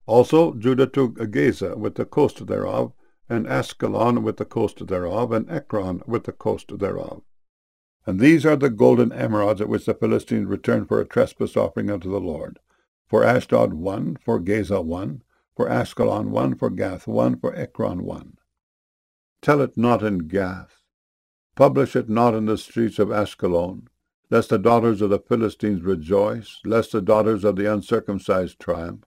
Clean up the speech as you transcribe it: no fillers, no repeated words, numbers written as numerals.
Also Judah took Gaza with the coast thereof, and Askelon with the coast thereof, and Ekron with the coast thereof. And these are the golden emerods at which the Philistines returned for a trespass offering unto the Lord. For Ashdod 1, for Gaza 1, for Askelon 1, for Gath 1, for Ekron 1. Tell it not in Gath, publish it not in the streets of Askelon, lest the daughters of the Philistines rejoice, lest the daughters of the uncircumcised triumph.